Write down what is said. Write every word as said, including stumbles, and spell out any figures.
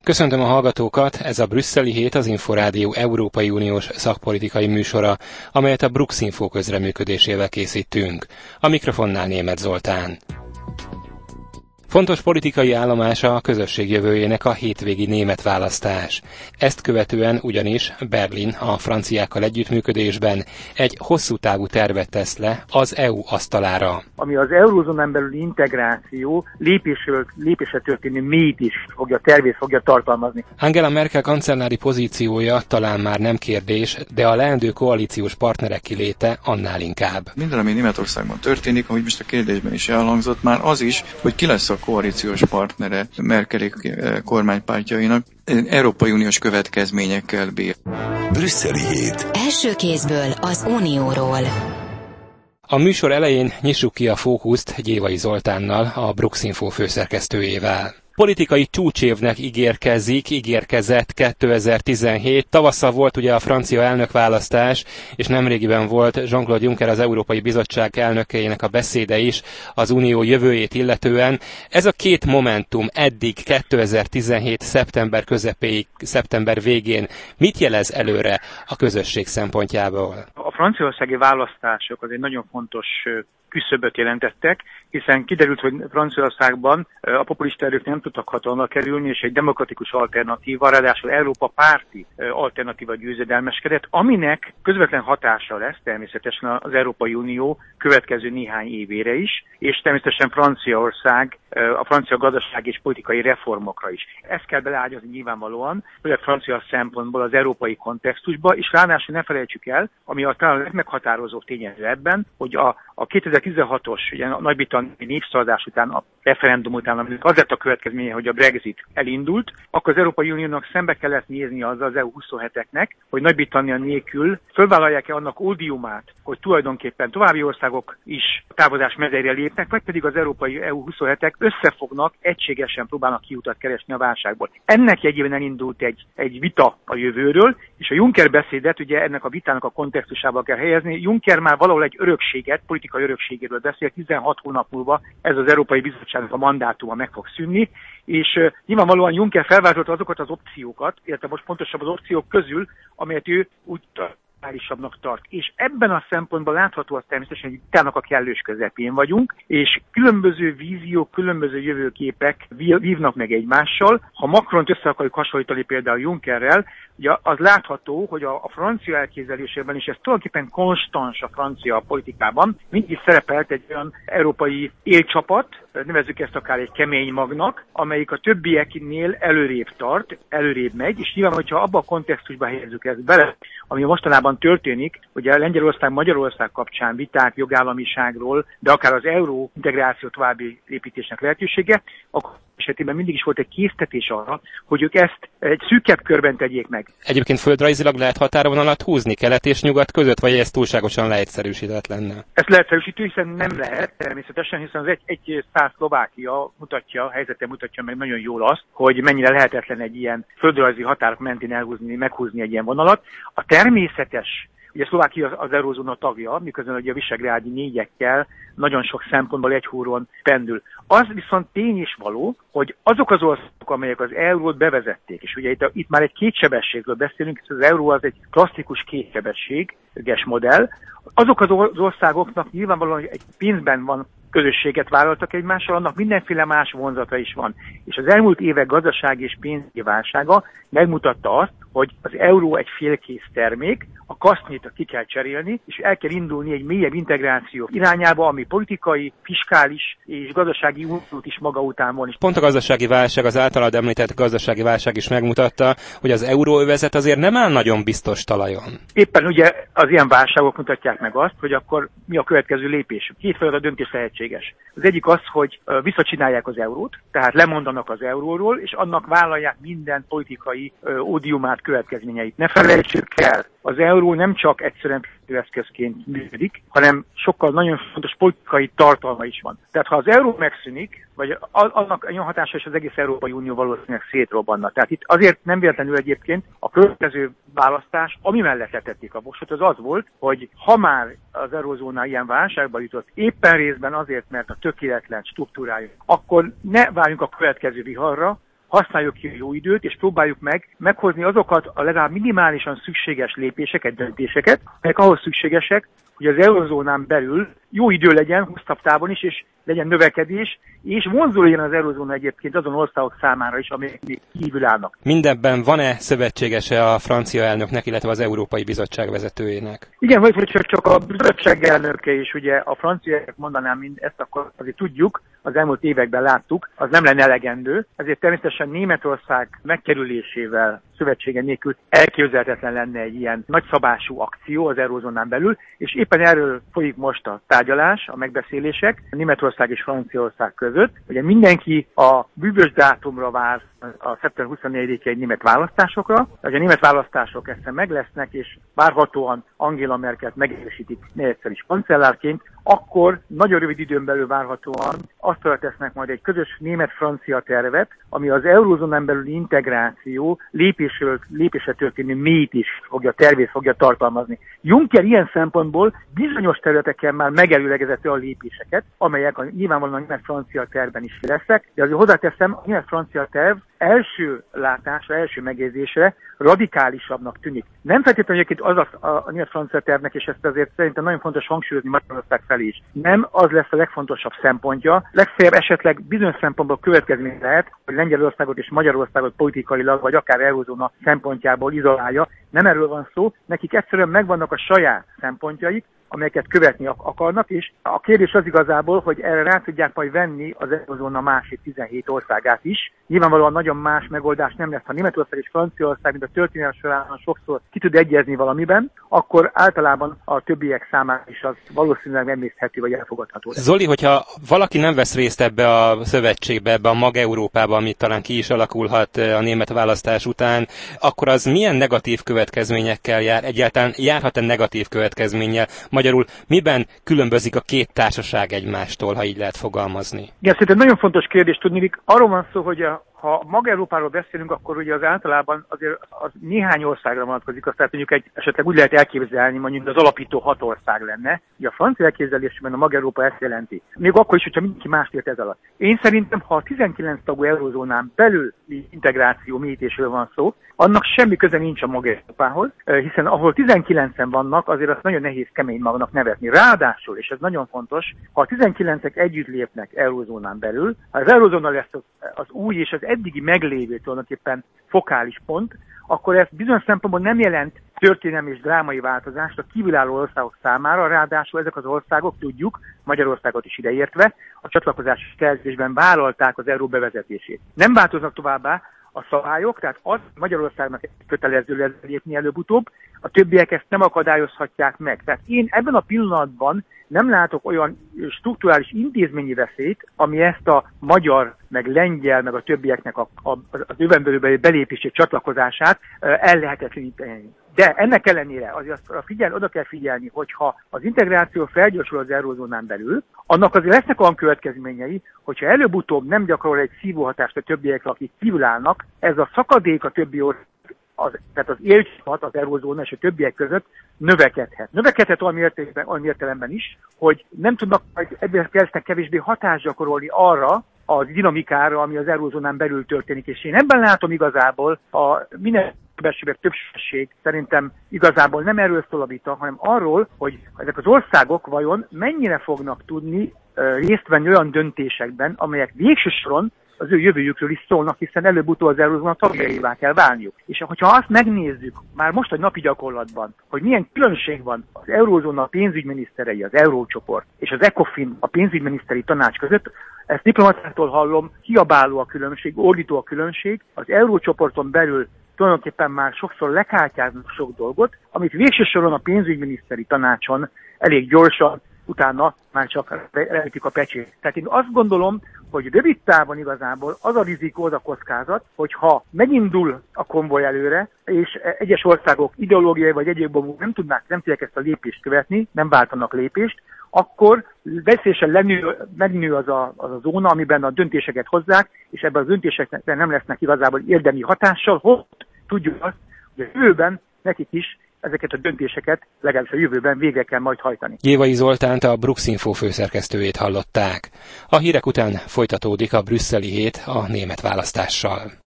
Köszöntöm a hallgatókat, ez a Brüsszeli Hét, az Inforádió Európai Uniós szakpolitikai műsora, amelyet a Bruxinfo közreműködésével készítünk. A mikrofonnál Németh Zoltán. Fontos politikai állomása a közösség jövőjének a hétvégi német választás. Ezt követően ugyanis Berlin a franciákkal együttműködésben egy hosszú távú tervet tesz le az é u asztalára. Ami az eurózónán belüli integráció lépésről lépésre történő mélyítést fogja, tervét fogja tartalmazni. Angela Merkel kancellári pozíciója talán már nem kérdés, de a leendő koalíciós partnerek kiléte annál inkább. Minden, ami Németországban történik, ahogy most a kérdésben is elhangzott, már az is, hogy ki lesz a koalíciós partnere Merkelék kormánypártjainak, Európai Uniós következményekkel bír. Brüsszeli Hét. Első kézből az Unióról. A műsor elején nyissuk ki a fókuszt Gyévai Zoltánnal, a Bruxinfo főszerkesztőjével. Politikai csúcsévnek ígérkezik, ígérkezett kétezer-tizenhét. Tavasszal volt ugye a francia elnökválasztás, és nemrégiben volt Jean-Claude Juncker, az Európai Bizottság elnökének a beszéde is az unió jövőjét illetően. Ez a két momentum eddig kétezer-tizenhét. szeptember közepéig, szeptember végén mit jelez előre a közösség szempontjából? A franciaországi választások az egy nagyon fontos küszöböt jelentettek, hiszen kiderült, hogy Franciaországban a populista erők nem tudtak hatalomra kerülni, és egy demokratikus alternatíva, ráadásul Európa párti alternatíva győzedelmeskedett, aminek közvetlen hatása lesz természetesen az Európai Unió következő néhány évére is, és természetesen Franciaország, a francia gazdasági és politikai reformokra is. Ezt kell beleágyazni nyilvánvalóan, főleg francia szempontból az európai kontextusba, és ráadásul ne felejtsük el, ami a talán legmeghatározóbb tényező ebben, hogy a, a kétezer-tizenhatos ugye, a Nagy-Britanniai népszavazás után, a referendum után, aminek az lett a következménye, hogy a Brexit elindult, akkor az Európai Uniónak szembe kellett nézni azzal az é u huszonheteknek, hogy Nagy-Britannia nélkül fölvállalják-e annak ódiumát, hogy tulajdonképpen további országok is távozás mezeire lépnek, vagy pedig az európai é u huszonhetek összefognak, egységesen próbálnak kiutat keresni a válságból. Ennek jegyében elindult egy, egy vita a jövőről, és a Juncker beszédet ugye ennek a vitának a kontextusába kell helyezni. Juncker már valahol egy örökséget, politikai örökségéről beszél, tizenhat hónap múlva ez az Európai Bizottságnak a mandátuma meg fog szűnni, és uh, nyilvánvalóan Juncker felvázolta azokat az opciókat, illetve most pontosabb az opciók közül, amelyet ő úgy reálisabbnak tart. És ebben a szempontból látható az természetesen, hogy vitának a kellős közepén vagyunk, és különböző víziók, különböző jövőképek vívnak meg egymással. Ha Macront össze akarjuk hasonlítani például Junckerrel, ugye az látható, hogy a, a francia elképzelésében, és ez tulajdonképpen konstans a francia politikában, mindig szerepelt egy olyan európai élcsapat, nevezzük ezt akár egy kemény magnak, amelyik a többieknél előrébb tart, előrébb megy, és nyilván, hogyha abba a kontextusba helyezzük ezt bele, ami mostanában történik, ugye Lengyelország, Magyarország kapcsán viták jogállamiságról, de akár az euró integráció további építésnek lehetősége, akkor esetében mindig is volt egy késztetés arra, hogy ők ezt egy szűkebb körben tegyék meg. Egyébként földrajzilag lehet határvonalat húzni kelet és nyugat között, vagy ez túlságosan leegyszerűsített lenne? Ez leegyszerűsítő, hiszen nem lehet természetesen, hiszen az egy, egy száz Szlovákia mutatja, a helyzete mutatja meg nagyon jól azt, hogy mennyire lehetetlen egy ilyen földrajzi határok mentén elhúzni, meghúzni egy ilyen vonalat. A természetes, ugye Szlovákia az, az eurózóna tagja, miközben ugye a visegrádi négyekkel nagyon sok szempontból egy húron pendül. Az viszont tény és való, hogy azok az országok, amelyek az eurót bevezették, és ugye itt, itt már egy kétsebességről beszélünk, az euró az egy klasszikus kétsebességes modell, azok az országoknak nyilvánvalóan egy pénzben van közösséget vállaltak egymással, annak mindenféle más vonzata is van. És az elmúlt évek gazdasági és pénzügyi válsága megmutatta azt, hogy az euró egy félkész termék, a kasznyit ki kell cserélni, és el kell indulni egy mélyebb integráció irányába, ami politikai, fiskális és gazdasági uniót is maga után von. Pont a gazdasági válság, az általad említett gazdasági válság is megmutatta, hogy az euróövezet azért nem áll nagyon biztos talajon. Éppen ugye az ilyen válságok mutatják meg azt, hogy akkor mi a következő lépés. Kétfajta döntés lehetséges. Az egyik az, hogy visszacsinálják az eurót, tehát lemondanak az euróról, és annak vállalják minden politikai ódiumát, következményeit. Ne felejtsük el, az euró nem csak egyszerűen eszközként működik, hanem sokkal nagyon fontos politikai tartalma is van. Tehát ha az euró megszűnik, vagy annak olyan hatása is az egész Európai Unió valószínűleg szétrobbanna. Tehát itt azért nem véletlenül egyébként a következő választás, ami mellett letették a voksot, az az volt, hogy ha már az eurózóna ilyen válságba jutott, éppen részben azért, mert a tökéletlen struktúrája, akkor ne várjunk a következő viharra, használjuk ki a jó időt, és próbáljuk meg meghozni azokat a legalább minimálisan szükséges lépéseket, döntéseket, amelyek ahhoz szükségesek, hogy az eurozónán belül jó idő legyen, hosszabb távon is, és legyen növekedés, és vonzó legyen az eurozóna egyébként azon országok számára is, amelyek még kívül állnak. Mindenben van-e szövetségese a francia elnöknek, illetve az Európai Bizottság vezetőjének? Igen, vagy hogy csak a bizottság elnöke is, ugye a franciák mondanám mind ezt, akkor azért tudjuk, az elmúlt években láttuk, az nem lenne elegendő, ezért természetesen Németország megkerülésével szövetsége nélkül elképzelhetetlen lenne egy ilyen nagyszabású akció az eurozónán belül, és éppen erről folyik most a tárgyalás, a megbeszélések Németország és Franciaország között. Ugye mindenki a bűvös dátumra vár a szeptember huszonnegyedikei német választásokra, hogy a német választások ezt meg lesznek, és várhatóan Angela Merkelt megerősítik negyedszer is kancellárként, akkor nagyon rövid időn belül várhatóan azt tesznek majd egy közös német-francia tervet, ami az eurózónán belüli integráció lépésről lépésre történő mélyítés fogja, tervét fogja tartalmazni. Juncker ilyen szempontból bizonyos területeken már megelőlegezett olyan lépéseket, amelyek a nyilvánvalóan a német-francia tervben is lesznek, de azért hozzáteszem, a német-francia terv első látásra, első megjegyzésre radikálisabbnak tűnik. Nem feltétlenül egyébként az a, a, a német-francia tervnek, és ezt azért szerintem nagyon fontos hangsúlyozni Magyarország felé is. Nem az lesz a legfontosabb szempontja, legfeljebb esetleg bizonyos szempontból következmény lehet, hogy Lengyelországot és Magyarországot politikailag, vagy akár eurózóna szempontjából izolálja. Nem erről van szó, nekik egyszerűen megvannak a saját szempontjaik, amelyeket követni akarnak, és a kérdés az igazából, hogy erre rá tudják majd venni az eurozóna másik tizenhét országát is. Nyilvánvalóan nagyon más megoldás nem lesz, ha Németország és Franciaország, mint a történelem során sokszor ki tud egyezni valamiben, akkor általában a többiek számára is az valószínűleg emészthető vagy elfogadható lesz. Zoli, hogyha valaki nem vesz részt ebbe a szövetségbe, ebbe a mag-Európába, amit talán ki is alakulhat a német választás után, akkor az milyen negatív következményekkel jár? Egyáltalán járhat-e negatív következménnyel? Magyarul miben különbözik a két társaság egymástól, ha így lehet fogalmazni? Igen, szerintem nagyon fontos kérdés tudni. Arról van szó, hogy a, ha Mag-Európáról beszélünk, akkor ugye az általában azért az néhány országra vonatkozik, azt mondjuk egy, esetleg úgy lehet elképzelni, mondjuk az alapító hat ország lenne. Ugye a francia elképzelésben a Mag-Európa ezt jelenti. Még akkor is, hogyha mindenki mást ért ez alatt. Én szerintem, ha a tizenkilenc tagú eurózónán belül integráció mélyítésről van szó, annak semmi köze nincs a Mag-Európához, hiszen ahol tizenkilencen vannak, azért azt nagyon nehéz kemény magnak nevetni. Ráadásul, és ez nagyon fontos, ha a tizenkilencek együtt lépnek eurózónán belül, ha az eurózóna lesz az, az új és az eddigi meglévő tulajdonképpen fokális pont, akkor ez bizonyos szempontból nem jelent történelmi és drámai változást a kívülálló országok számára, ráadásul ezek az országok, tudjuk, Magyarországot is ideértve, a csatlakozási szerződésben vállalták az euró bevezetését. Nem változnak továbbá a szabályok, tehát az Magyarországnak kötelező lesz lépni előbb-utóbb, a többiek ezt nem akadályozhatják meg. Tehát én ebben a pillanatban nem látok olyan strukturális intézményi veszélyt, ami ezt a magyar, meg lengyel, meg a többieknek a, a, az jövendőbeli belépését, csatlakozását ellehetetleníteni. De ennek ellenére azért figyel, oda kell figyelni, hogyha az integráció felgyorsul az eurózónán belül, annak azért lesznek olyan következményei, hogyha előbb-utóbb nem gyakorol egy szívóhatást a többiekre, akik kívül állnak, ez a szakadék a többi ország, az, tehát az élcsapat az eurózóna és a többiek között növekedhet. Növekedhet olyan, értelemben, olyan értelemben is, hogy nem tudnak majd ebből kezdtek kevésbé hatást gyakorolni arra a dinamikára, ami az eurózónán belül történik. És én ebben látom igazából a minden többség szerintem igazából nem erről szól a vita, hanem arról, hogy ezek az országok vajon mennyire fognak tudni uh, részt venni olyan döntésekben, amelyek végső soron az ő jövőjükről is szólnak, hiszen előbb-utóbb az eurózóna tagjaivá kell válniuk. És hogyha azt megnézzük, már most a napi gyakorlatban, hogy milyen különbség van az eurózóna pénzügyminiszterei, az eurócsoport és az ECOFIN, a pénzügyminiszteri tanács között, ezt diplomatától hallom, kiabáló a különbség, ordító a különbség, az eurócsoporton belül tulajdonképpen már sokszor lekártyáznak sok dolgot, amit végső soron a pénzügyminiszteri tanácson elég gyorsan, utána már csak leütik a pecsét. Tehát én azt gondolom, hogy rövid távon igazából az a rizikó, az a kockázat, hogyha megindul a konvoj előre, és egyes országok ideológiai vagy egyéb nem tudnák, nem tudják ezt a lépést követni, nem váltanak lépést, akkor veszélyesen lenő, megnő az a, az a zóna, amiben a döntéseket hozzák, és ebben a döntéseknek nem lesznek igazából érdemi hatással, hogy tudjuk azt, hogy a jövőben nekik is ezeket a döntéseket legalábbis a jövőben végre kell majd hajtani. Gyévai Zoltánt, a Bruxinfo főszerkesztőjét hallották. A hírek után folytatódik a brüsszeli hét a német választással.